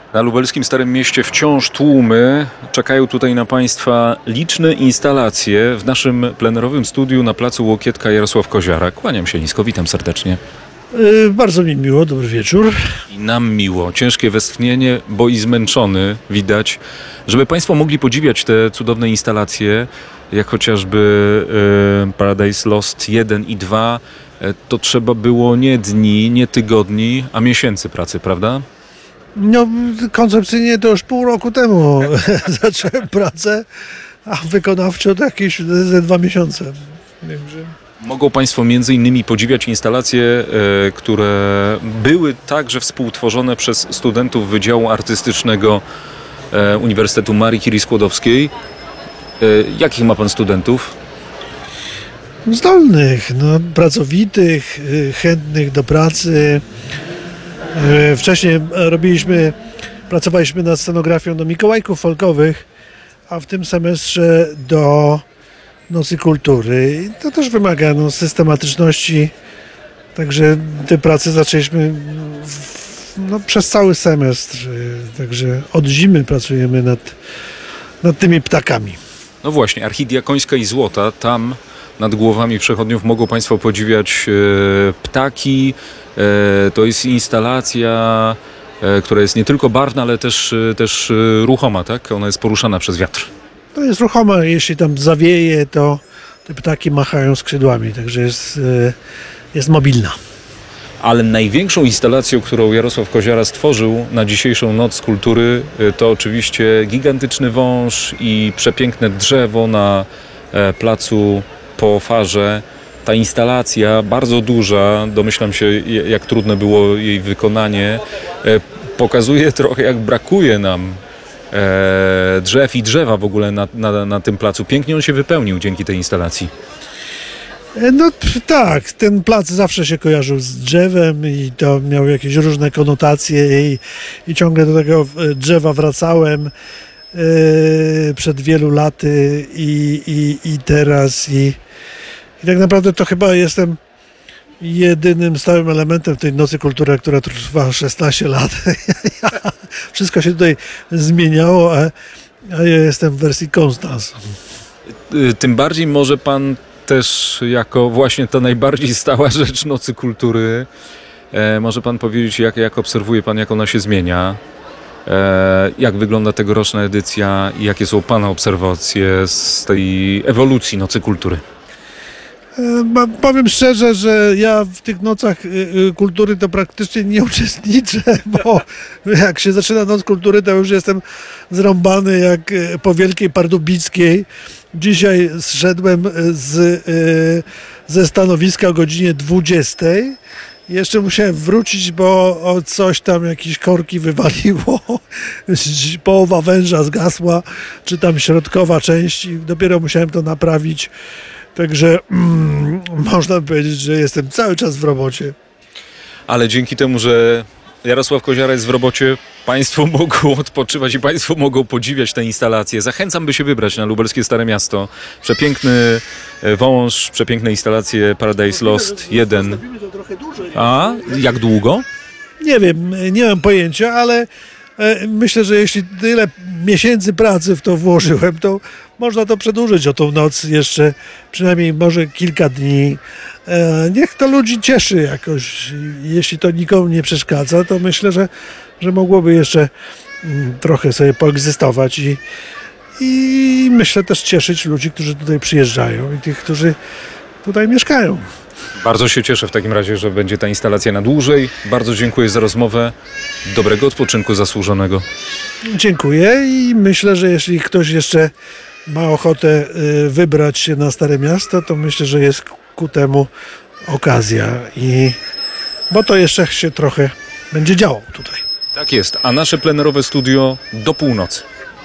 Na lubelskim Starym Mieście wciąż tłumy. Czekają tutaj na Państwa liczne instalacje w naszym plenerowym studiu na placu Łokietka Jarosław Koziara. Kłaniam się nisko, witam serdecznie. Bardzo mi miło, dobry wieczór. I nam miło. Ciężkie westchnienie, bo i zmęczony widać. Żeby Państwo mogli podziwiać te cudowne instalacje, jak chociażby Paradise Lost 1 i 2, to trzeba było nie dni, nie tygodni, a miesięcy pracy, prawda? No, koncepcyjnie to już pół roku temu zacząłem pracę, a wykonawczo to jakieś ze 2 miesiące. Także... Mogą Państwo między innymi podziwiać instalacje, które były także współtworzone przez studentów Wydziału Artystycznego Uniwersytetu Marii Curie-Skłodowskiej. Jakich ma Pan studentów? Zdolnych, no, pracowitych, chętnych do pracy. Wcześniej pracowaliśmy nad scenografią do Mikołajków folkowych, a w tym semestrze do Nocy Kultury. I to też wymaga systematyczności, także te prace zaczęliśmy przez cały semestr, także od zimy pracujemy nad tymi ptakami. No właśnie, Archidiakońska i Złota, tam nad głowami przechodniów mogą Państwo podziwiać ptaki. To jest instalacja, która jest nie tylko barwna, ale też ruchoma, tak? Ona jest poruszana przez wiatr. To jest ruchoma, jeśli tam zawieje, to te ptaki machają skrzydłami, także jest mobilna. Ale największą instalacją, którą Jarosław Koziara stworzył na dzisiejszą Noc Kultury, to oczywiście gigantyczny wąż i przepiękne drzewo na placu po Farze. Ta instalacja, bardzo duża, domyślam się, jak trudne było jej wykonanie, pokazuje trochę, jak brakuje nam drzew i drzewa w ogóle na tym placu. Pięknie on się wypełnił dzięki tej instalacji. No tak, ten plac zawsze się kojarzył z drzewem i to miał jakieś różne konotacje i ciągle do tego drzewa wracałem przed wielu laty i teraz i tak naprawdę to chyba jestem jedynym stałym elementem tej Nocy Kultury, która trwa 16 lat. Wszystko się tutaj zmieniało, a ja jestem w wersji Constance. Tym bardziej może Pan też jako właśnie ta najbardziej stała rzecz Nocy Kultury, może Pan powiedzieć, jak obserwuje Pan, jak ona się zmienia, jak wygląda tegoroczna edycja i jakie są Pana obserwacje z tej ewolucji Nocy Kultury? Powiem szczerze, że ja w tych nocach kultury to praktycznie nie uczestniczę, bo jak się zaczyna Noc Kultury, to już jestem zrąbany jak po Wielkiej Pardubickiej. Dzisiaj zszedłem ze stanowiska o godzinie 20. Jeszcze musiałem wrócić, bo coś tam, jakieś korki wywaliło, połowa węża zgasła, czy tam środkowa część i dopiero musiałem to naprawić. Także można powiedzieć, że jestem cały czas w robocie. Ale dzięki temu, że Jarosław Koziara jest w robocie, Państwo mogą odpoczywać i Państwo mogą podziwiać te instalacje. Zachęcam, by się wybrać na lubelskie Stare Miasto. Przepiękny wąż, przepiękne instalacje Paradise Lost 1. A jak długo? Nie wiem, nie mam pojęcia, ale myślę, że jeśli tyle miesięcy pracy w to włożyłem, to można to przedłużyć o tą noc jeszcze przynajmniej może kilka dni. Niech to ludzi cieszy jakoś. Jeśli to nikomu nie przeszkadza, to myślę, że mogłoby jeszcze trochę sobie poegzystować i myślę też cieszyć ludzi, którzy tutaj przyjeżdżają i tych, którzy tutaj mieszkają. Bardzo się cieszę w takim razie, że będzie ta instalacja na dłużej. Bardzo dziękuję za rozmowę. Dobrego odpoczynku zasłużonego. Dziękuję i myślę, że jeśli ktoś jeszcze ma ochotę wybrać się na Stare Miasto, to myślę, że jest ku temu okazja, bo to jeszcze się trochę będzie działo tutaj. Tak jest, a nasze plenerowe studio do północy.